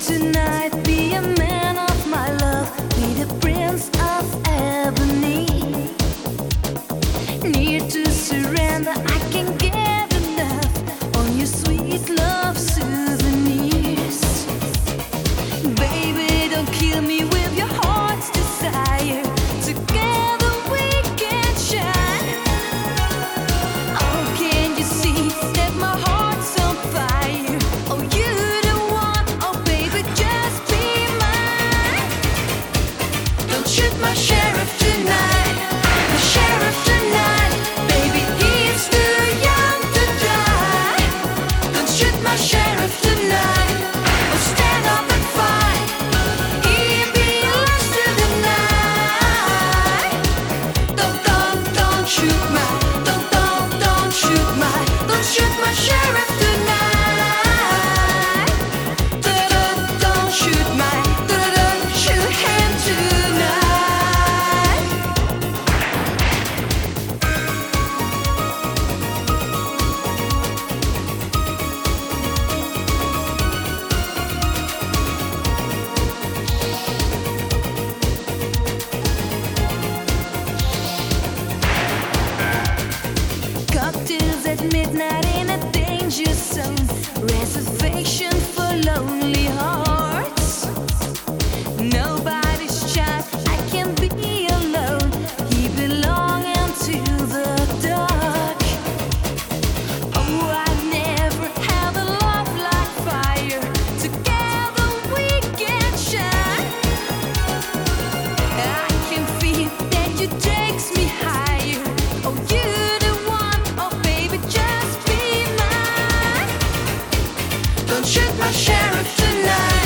tonight, be a man of my love, be the prince of ebony. Need to surrender, I can't get enough on your sweet love souvenirs. Baby, don't kill me with your heart's desire. Together we can shine. Oh, can you see that my heart's on fire? Oh, you're the one, oh baby, just be mine. Don't shoot my sheriff tonight, the sheriff tonight. Baby, he's too young to die. Don't shoot my sheriff tonight, oh stand up and fight. He belongs to the night. Don't shoot my, don't shoot my, don't shoot my sheriff tonight. Don't shoot my, don't shoot him tonight. Cocktails at midnight in a danger zone. Reservation for lonely hearts. Nobody's child, I can be alone. He belonging to the dark. Oh, I never had a love like fire. Together we can shine. I can feel that you takes me higher. Oh, you're the one, oh baby, just be mine. Don't shoot my sheriff tonight.